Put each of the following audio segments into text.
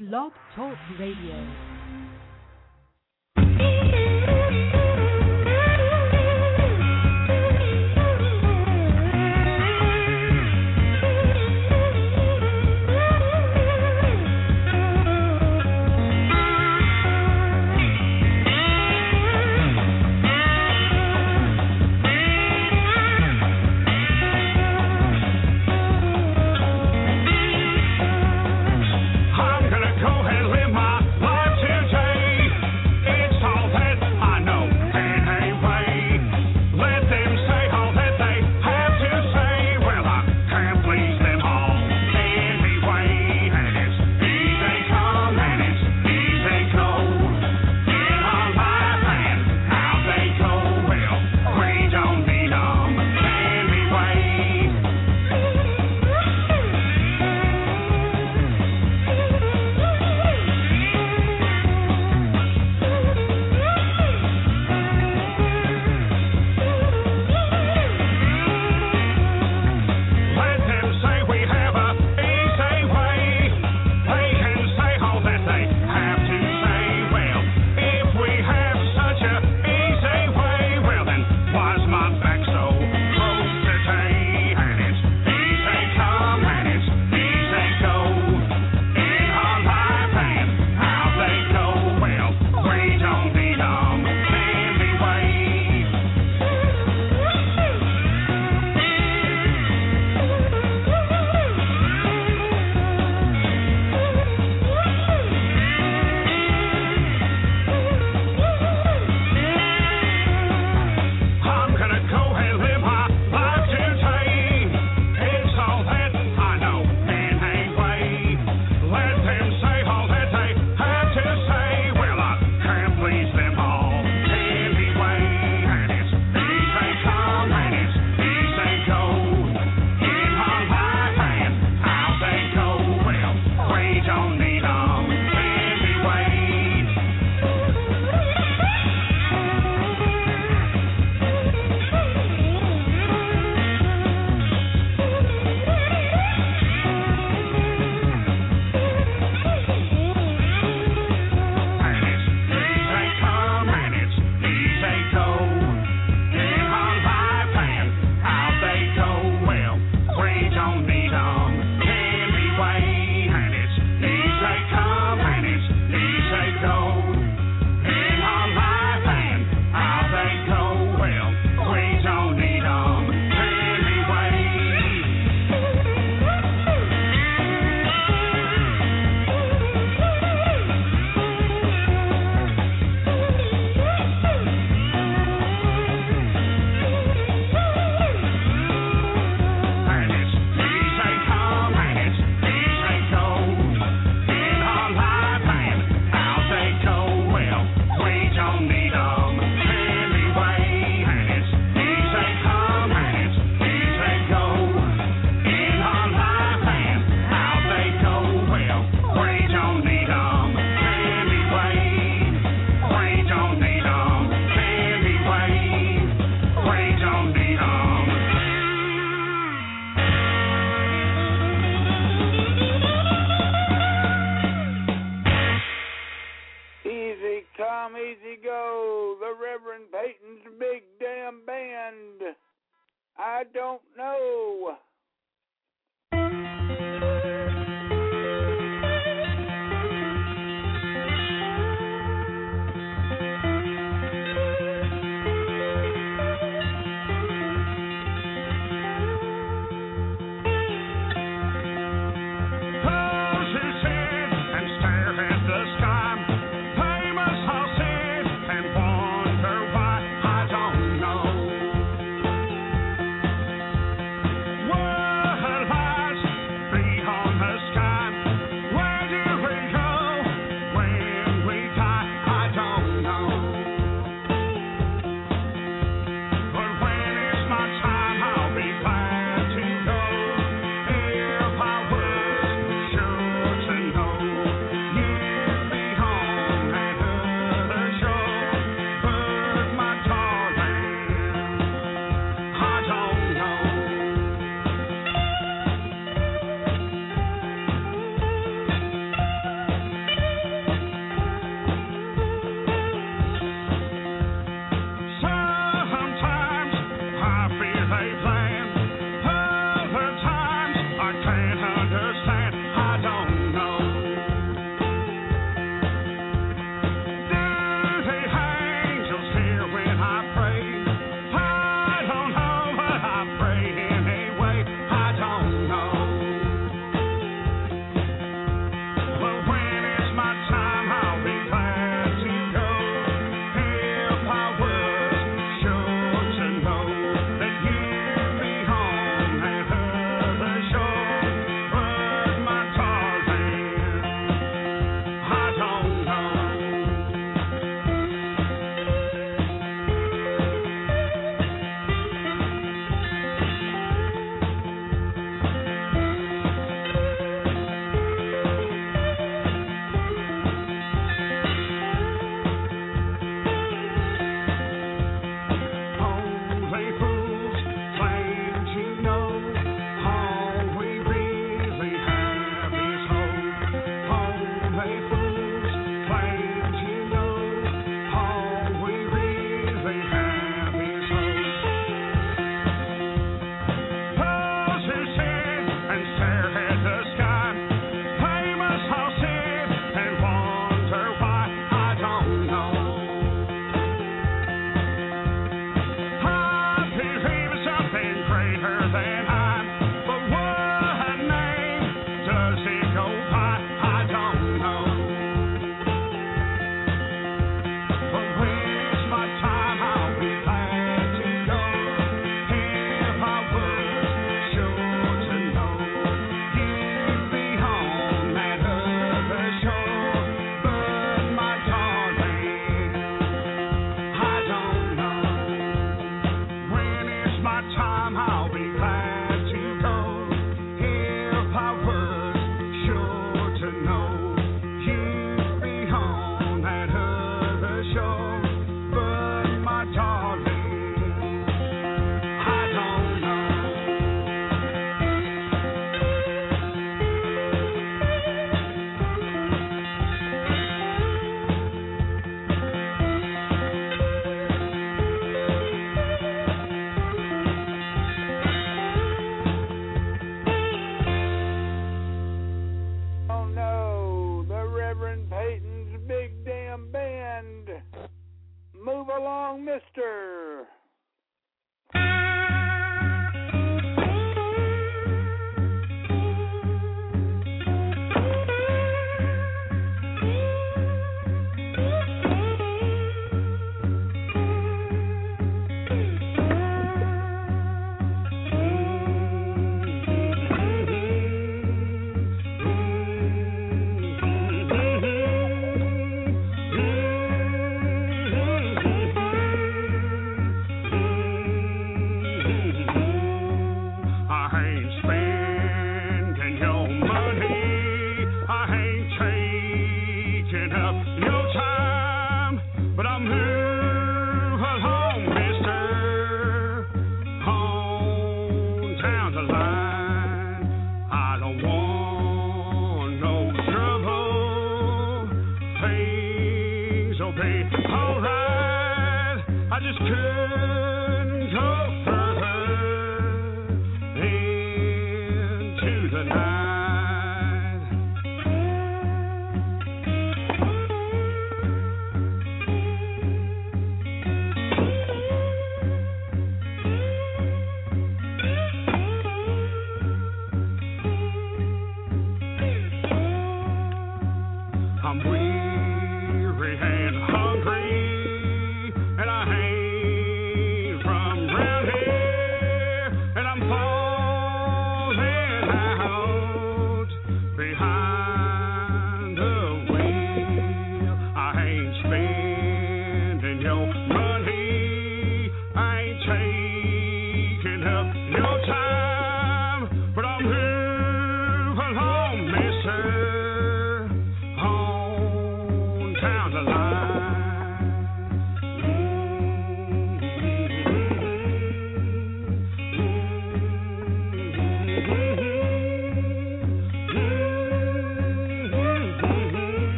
Blog Talk Radio. I'm gonna go and live my life.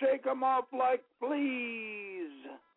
Shake 'em off like fleas.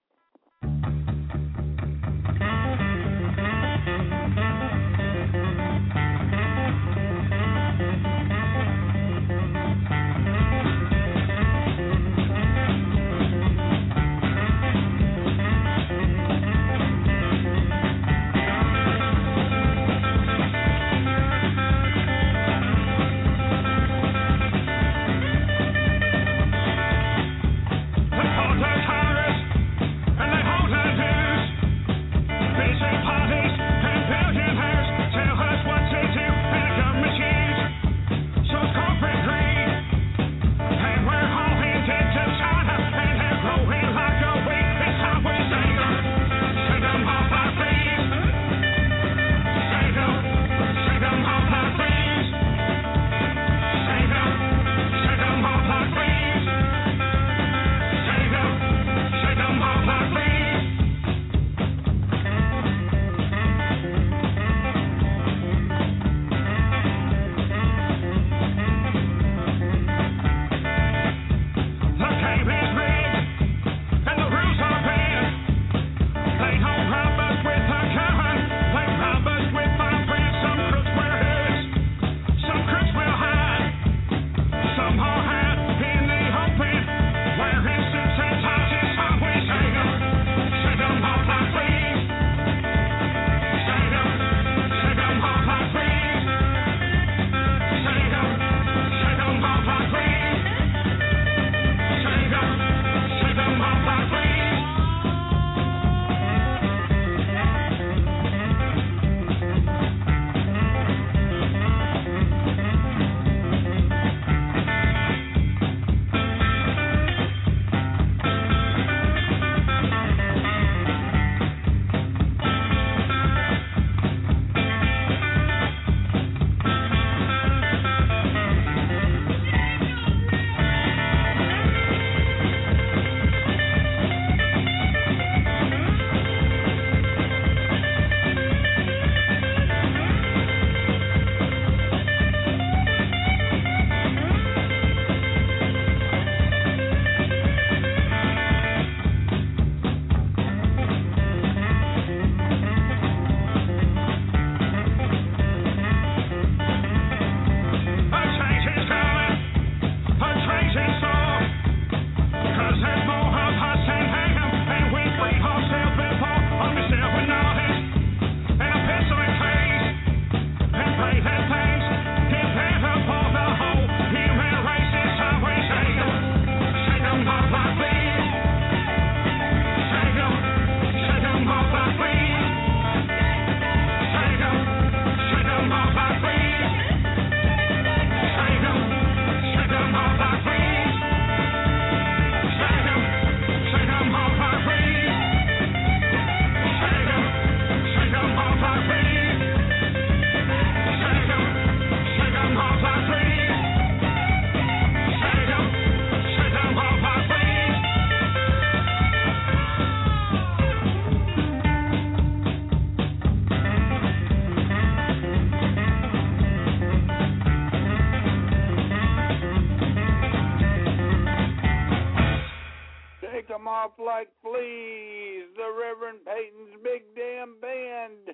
Off like fleas, the Reverend Peyton's Big Damn Band.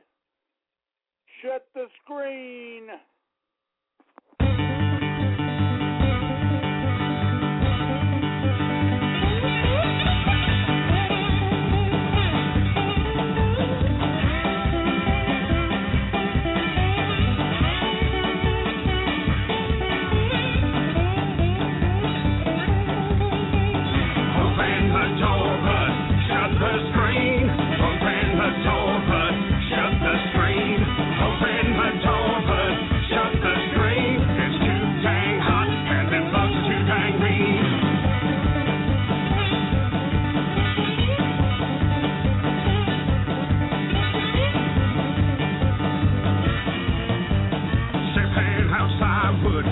Shut the screen.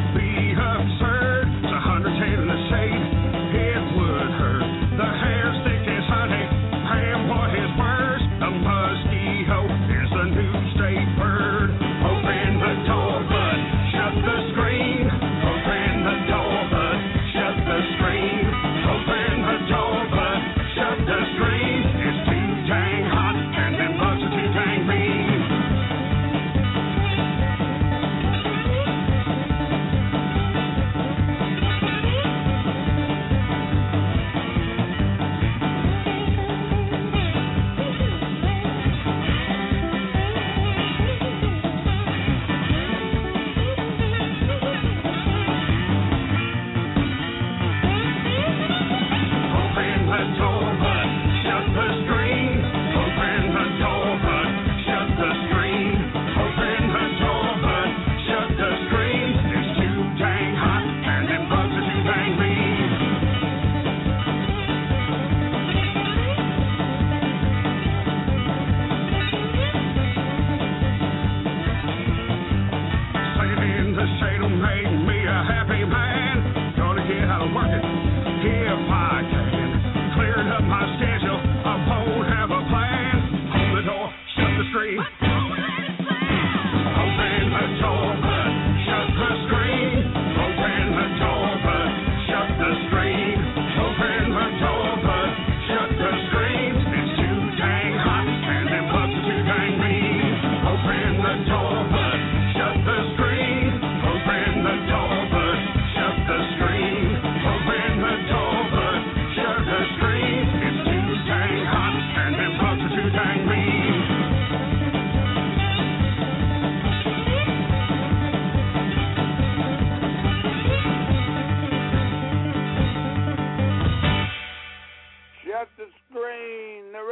The hair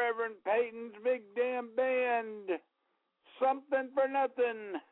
Reverend Peyton's Big Damn Band. Something for nothing.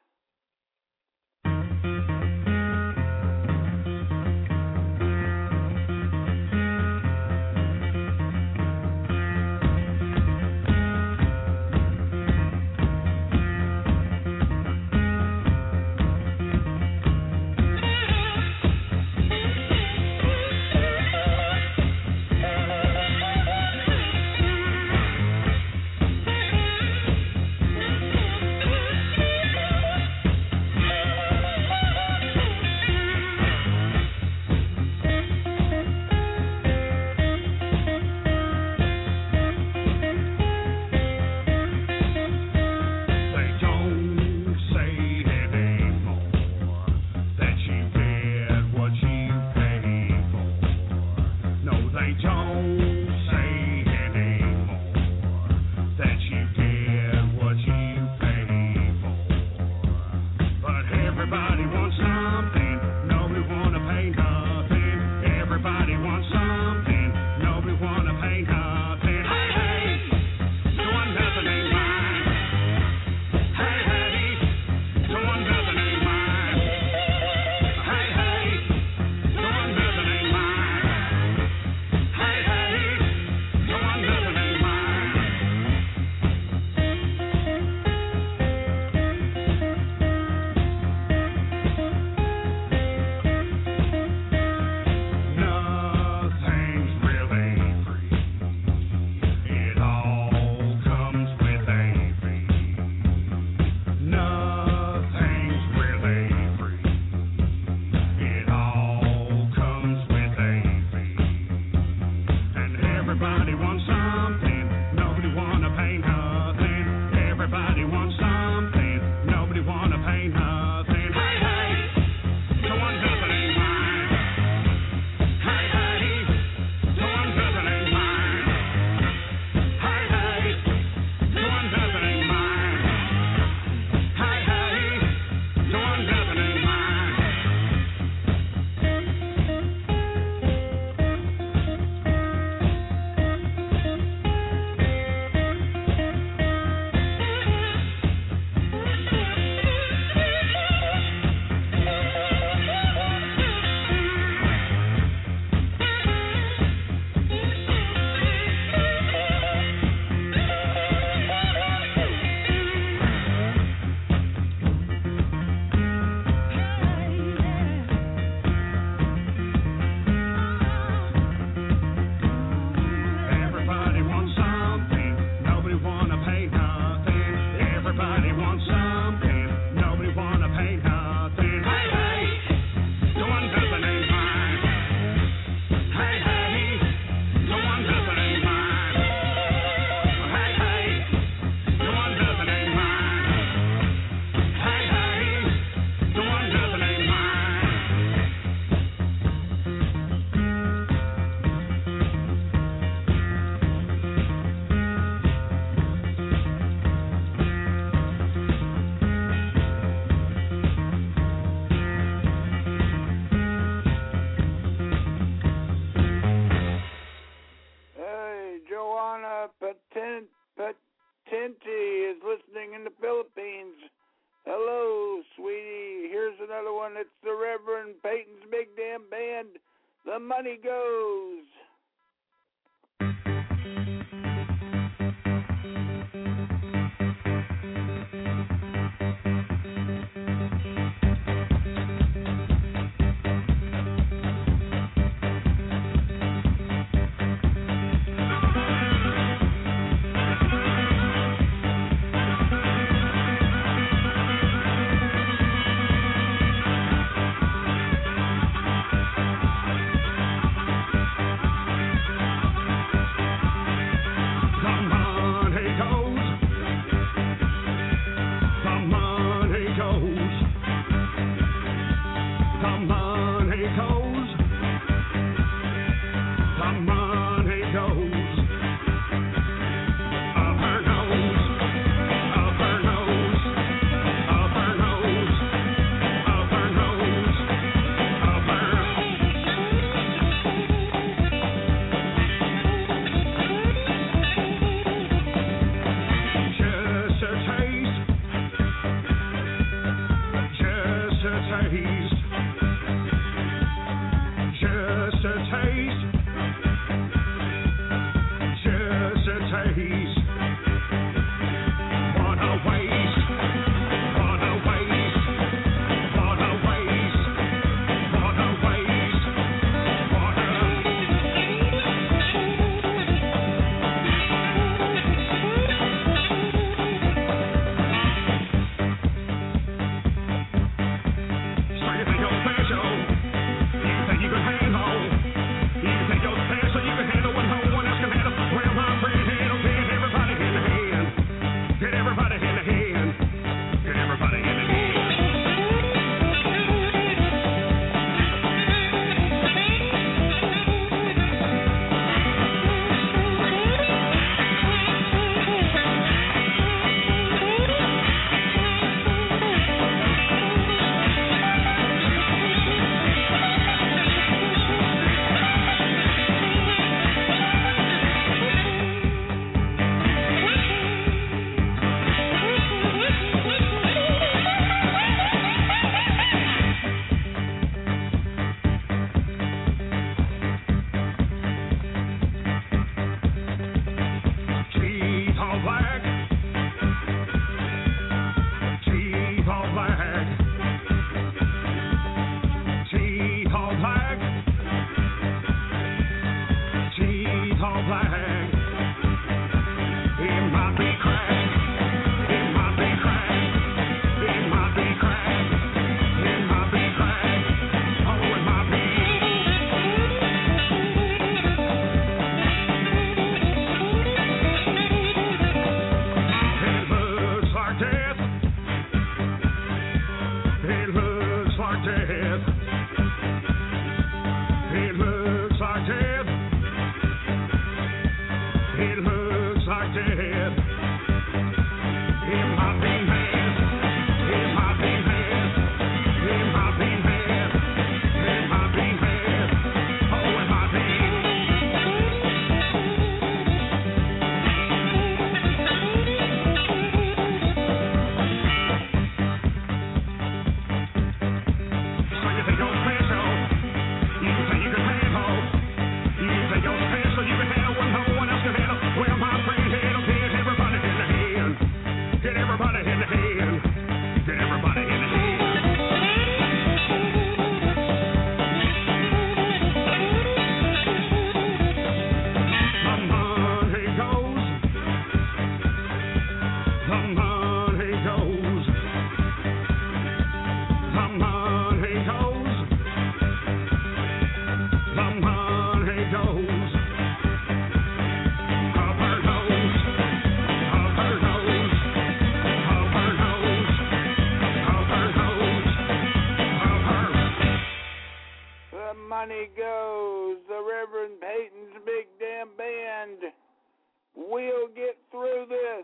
money goes. The Reverend Peyton's Big Damn Band. We'll get through this.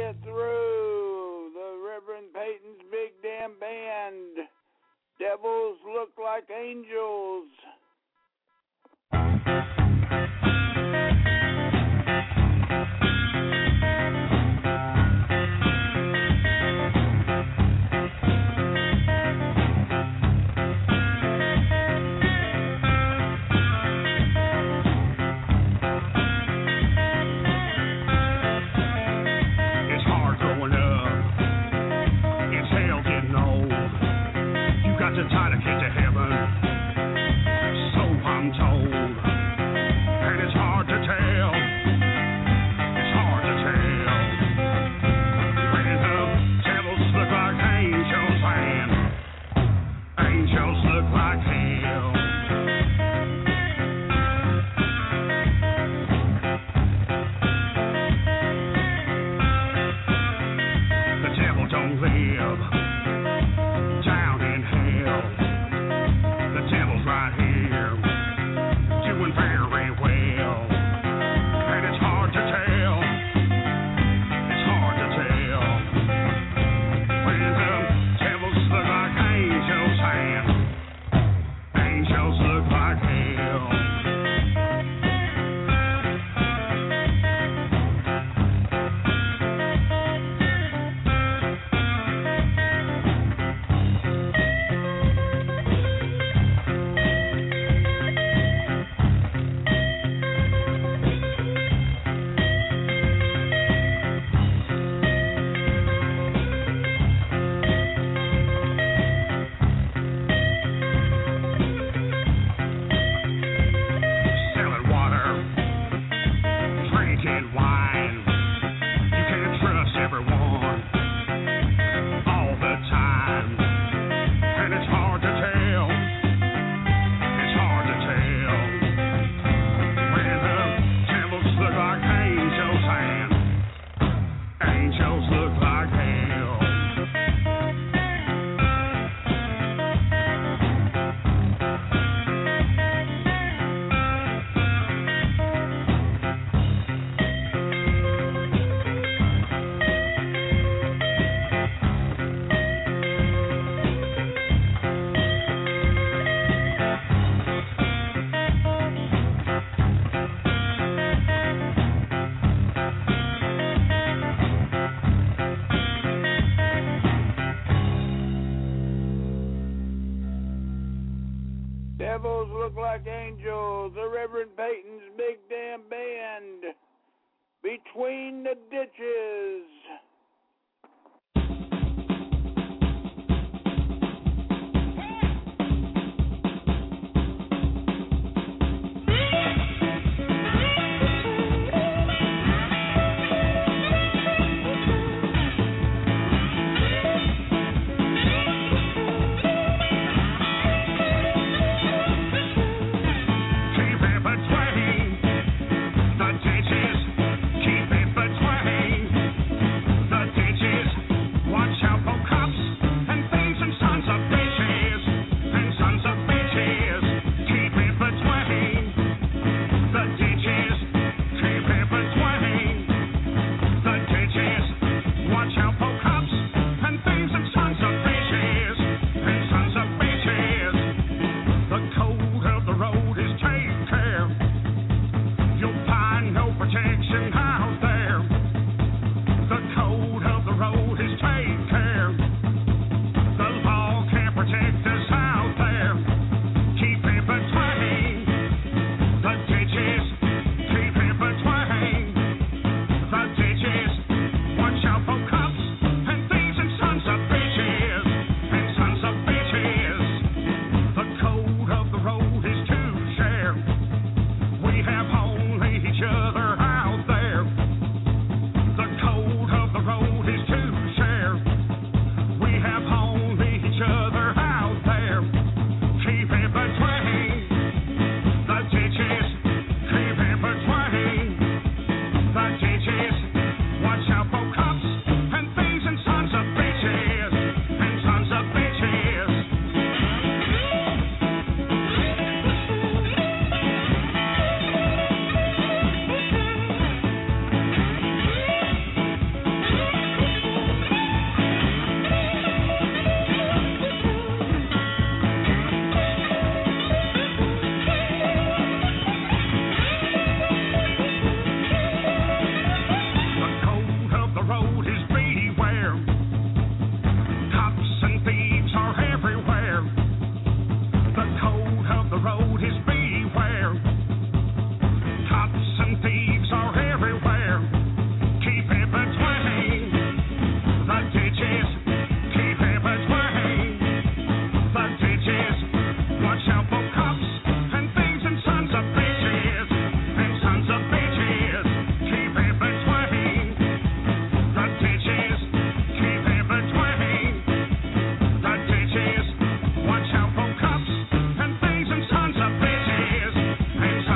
get through. The Reverend Peyton's Big Damn Band. Devils look like angels. To tie the kid to heaven, so I'm told, and it's hard to tell, it's hard to tell, when the devils look like angels and angels look like hell. The devil don't live down in hell. The devil's right here, doing very well. And it's hard to tell, it's hard to tell, when the devils look like angels and angels look like hell. Devils look like angels. The Reverend Peyton's Big Damn Band. Between the Ditches. Between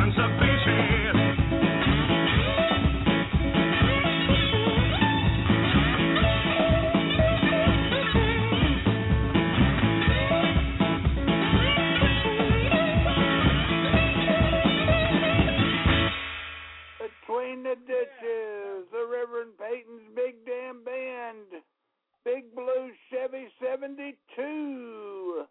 Between the Ditches, the Reverend Peyton's Big Damn Band, Big Blue Chevy 72.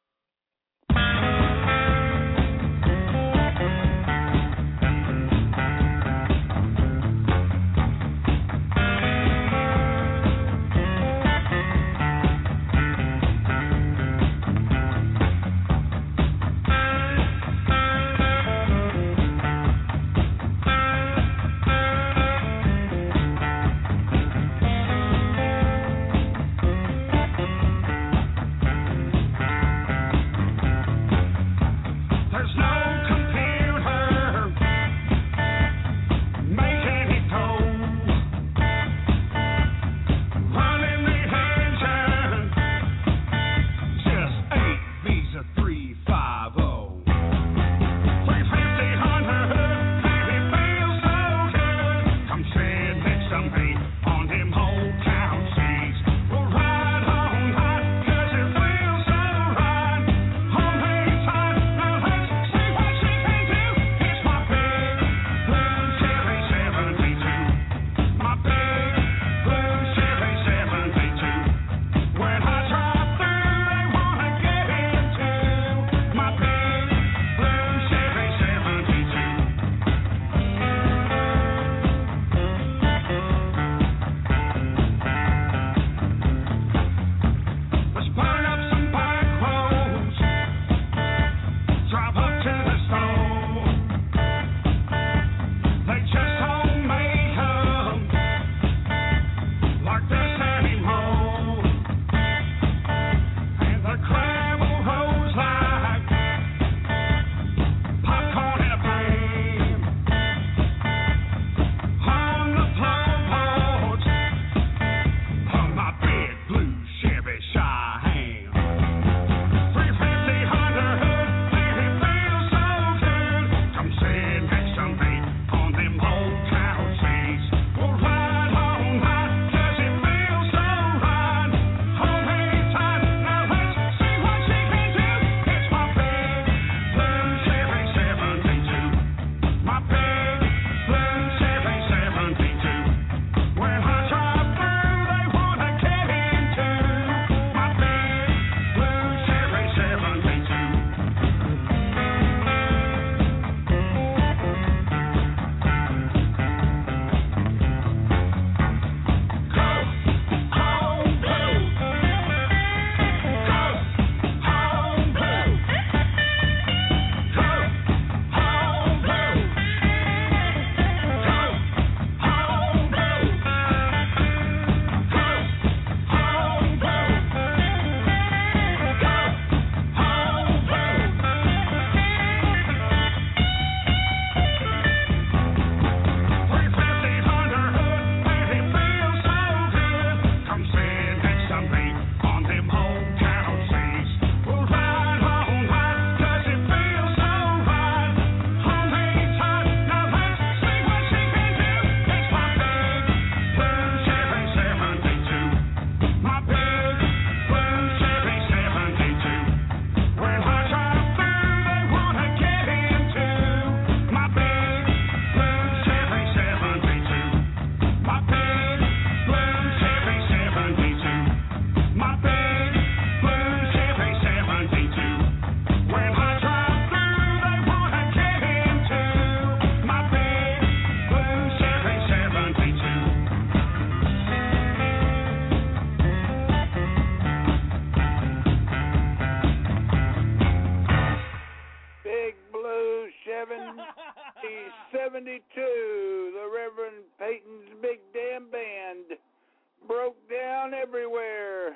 The Reverend Peyton's Big Damn Band broke down everywhere.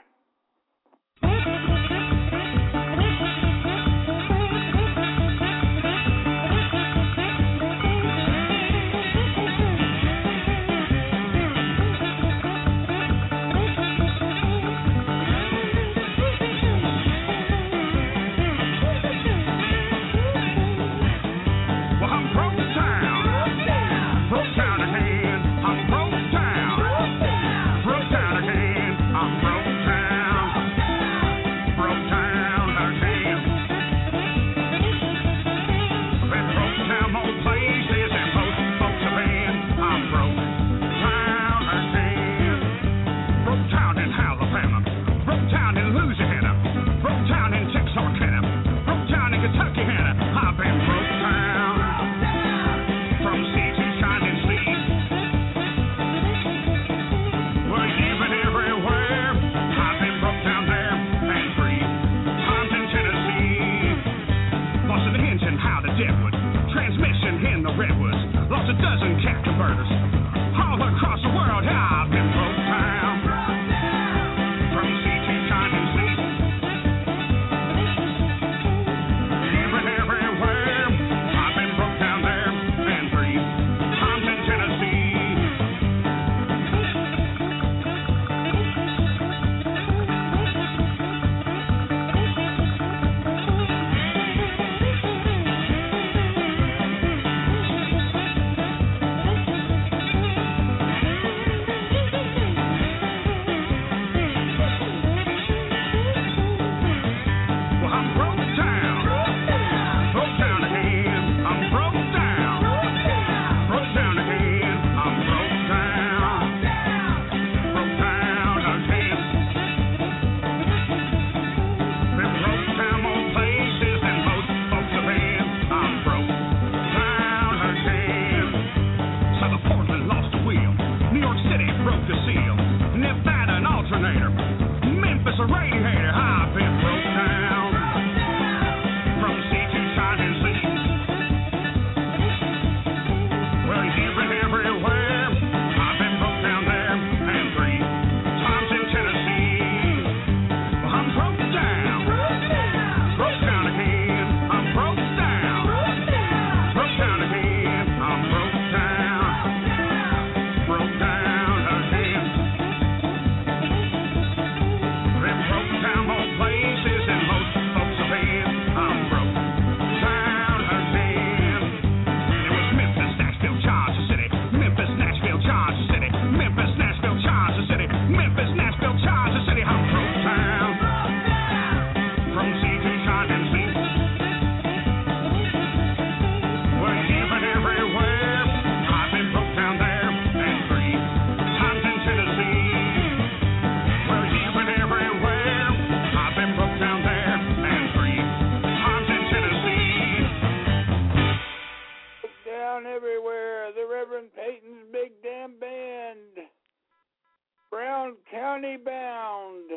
Well, I'm afterburners. All across the world, I've been broke down. From sea to shining sea. Even everywhere, I've been broke down there. And 3 times in Tennessee. Well, I'm broke down. Broke down again. I'm broke down. Broke down again. I'm broke down. Broke down again. Been broke down more places than most folks have been. I'm broke down again. So the Portland lost the wheel. New York City broke the seal. Nevada an alternator. Memphis a radiator. I've been broke down. From sea to shining sea. Well, you've been everywhere. I've been broke down there. And 3 times in Tennessee. Well, I'm broke down. Broke down again. I'm broke down. Broke down again. I'm broke down. Broke down again. Been broke down more places than most folks have been. I'm broke down again. It was Memphis, Nashville, Charger City. Memphis, Nashville, Charger City. Memphis, Nashville, Charger City. Memphis, Nashville, Charger City. I'm broke down. From sea to shining sea. Well, you've been everywhere. I've been broke down there. And 3 times in Tennessee. Well, you've been everywhere. I've been broke down there. And 3 times in Tennessee. Down everywhere. The Reverend Peyton's Big Damn Band. Brown County bound.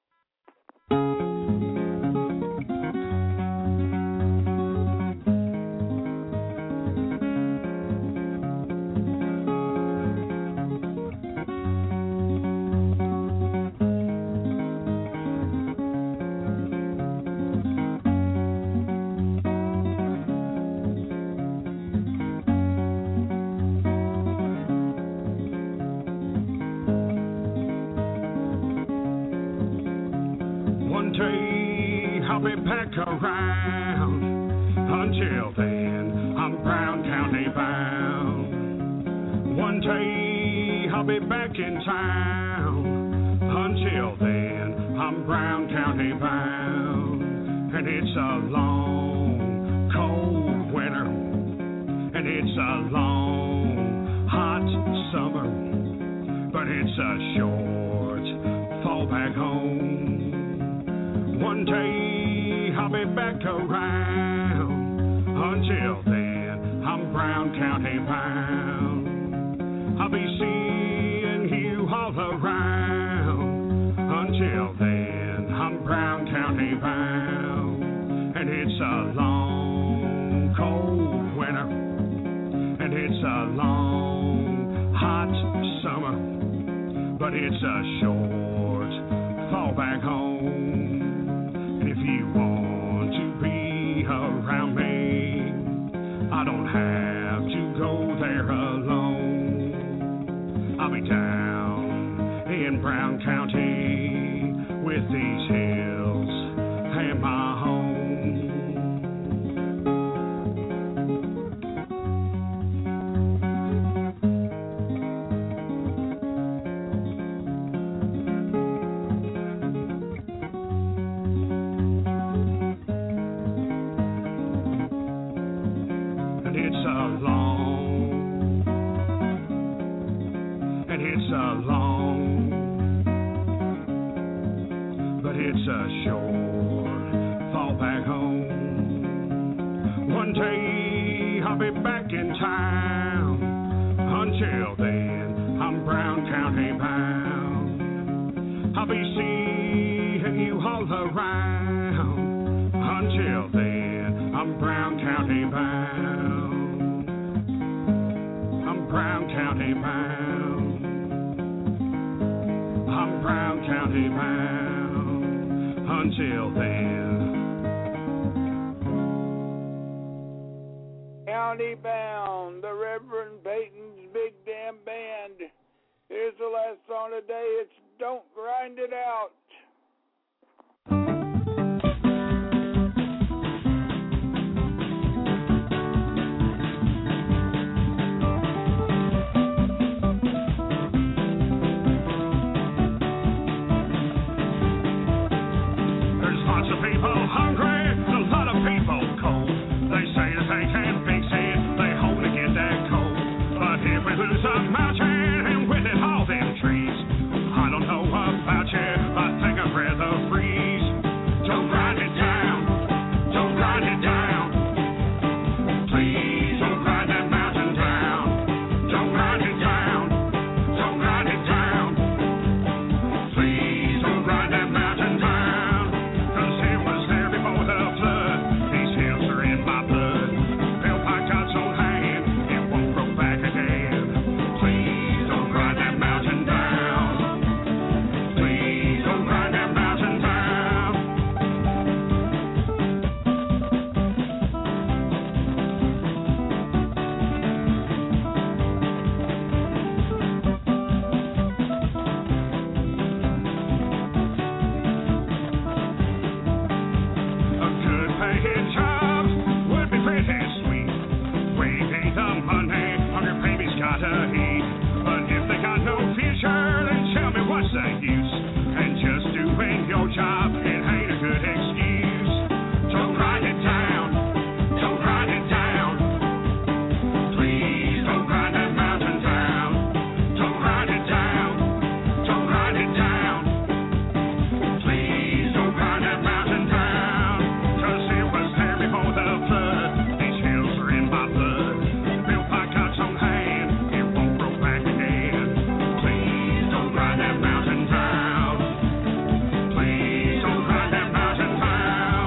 One day I'll be back around. Until then, I'm Brown County bound. One day I'll be back in town. Until then, I'm Brown County bound. And it's a long, cold winter. And it's a long, hot summer. But it's a short fall back home. One day I'll be back around. Until then, I'm Brown County bound. I'll be seeing you all around. Until then, I'm Brown County bound. And it's a long, cold winter. And it's a long, hot summer. But it's a short fall back home. And if you want to be around me, I don't have to go there alone. I'll be down in Brown County with these hills and my home. It's a short fall back home. One day I'll be back in town. Until then, I'm Brown County bound. I'll be seeing you all around. Until then, I'm Brown County bound. I'm Brown Brown County bound. I'm Brown County bound. Until then. County bound, the Reverend Peyton's Big Damn Band. Here's the last song today. It's Don't Grind It Out. There's lots of people hungry, a lot of people cold. They say that they can't fix it, they hope to get that cold. But if we lose a mountain and with it all them trees, I don't know about you, I think I'd rather freeze. Don't grind it down, don't grind it down. Please don't grind that mountain down. Don't grind it down, don't grind it down. Please don't grind that mountain down. 'Cause it was there before the flood. These hills are in my blood. Built by God's own hand, it won't grow back again. Please don't grind that mountain down. Please don't grind that mountain down. A good paying job would be pretty sweet. We ain't the money, hungry babies gotta eat. But if they got no future, then tell me what's the use? And just doing your job, it ain't a good excuse. Don't grind it down, don't grind it down. Please don't grind that mountain down. Don't grind it down, don't grind it down. Please don't grind that mountain down. 'Cause it was there before the flood. These hills are in my blood. Built by God's own hand, it won't grow back again. Please don't grind that mountain down. Please don't grind that mountain down.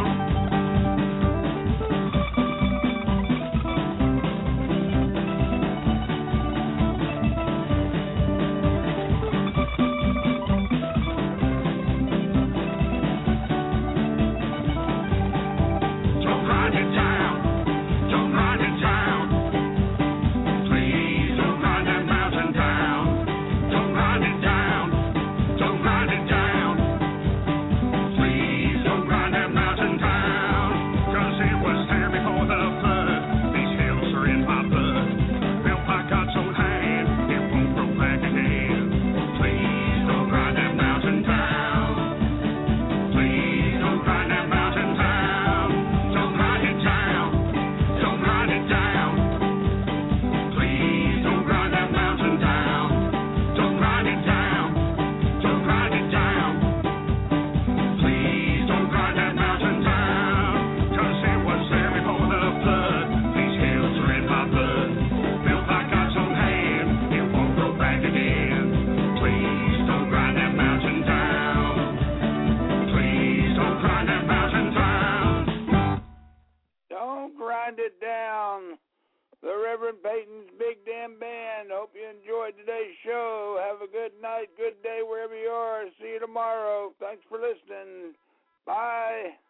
Don't grind it down, don't grind it down. Please don't grind that mountain down. Don't grind it down, don't grind it down. Please don't grind that mountain down. 'Cause it was there before the flood. These hills are in my blood. Built by God's own hand, it won't grow back again. Please don't grind that mountain down. Please don't grind that mountain down. Don't grind it down, don't grind it down. Please don't grind that mountain down. Don't grind it down, don't grind it down. Please don't grind that mountain down. 'Cause it was there before the flood. These hills are in my blood. Built by God's own hand, it won't grow back again. Please don't grind that mountain down. Please don't grind that mountain down. Don't grind it down. The Reverend Peyton's Big Damn Band. Hope you enjoyed today's show. Have a good night, good day wherever you are. See you tomorrow. Thanks for listening. Bye.